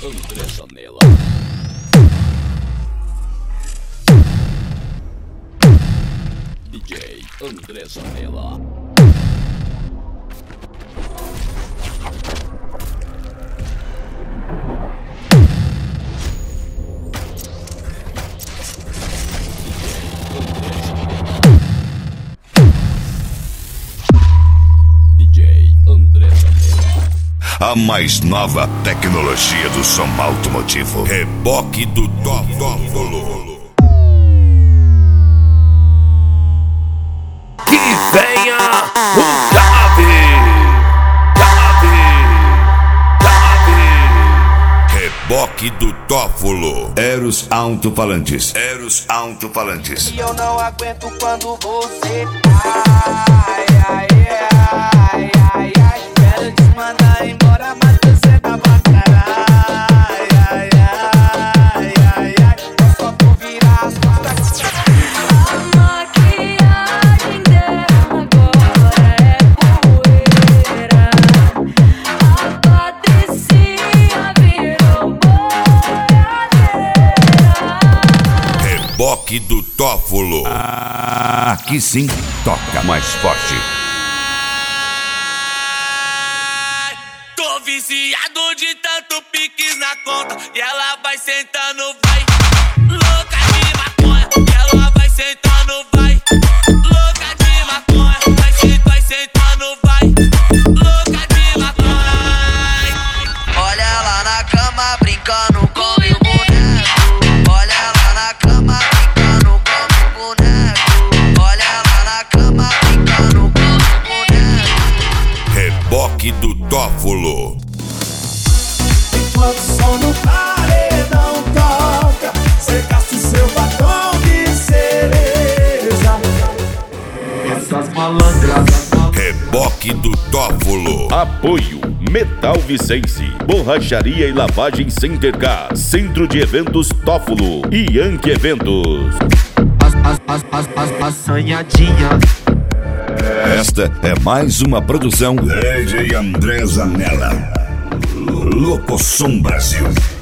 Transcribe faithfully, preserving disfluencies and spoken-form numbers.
André Janela. D J André Janela. D J André Janela. A mais nova tecnologia do som automotivo. Reboque do Tófolo. Que venha o Gabi, Gabi, Gabi. Reboque do Tófolo. Eros Alto-Falantes. Eros Alto-Falantes. E eu não aguento quando você ai, ai, ai, ai, ai. Quero te mandar embora, mas você tá pra caralho. Ai, ai, ai, ai. Eu só vou virar as costas. A maquiagem dela agora é poeira. A Patricinha virou boiadeira. Reboque do Tófolo. Ah, aqui sim toca mais forte. Tô viciado de tanto piques na conta. E ela vai sentando, vai. Louca de maconha. E ela vai sentando, vai. Louca de maconha. Vai sentando, vai sentando, vai. Louca de maconha. Olha ela na cama brincando com o boneco. Olha ela na cama brincando com o boneco. Olha ela na cama brincando com o boneco. Reboque do Tófolo. Enquanto o som no paredão toca, secasse seu batom de cereja. Essas malandras. Reboque do Tófolo. Apoio Metal Vicense, Borracharia e Lavagem Center K, Centro de Eventos Tófolo e Yankee Eventos. As, as, as, as, as, assanhadinha. Esta é mais uma produção D J André Janela. Locosom Brasil.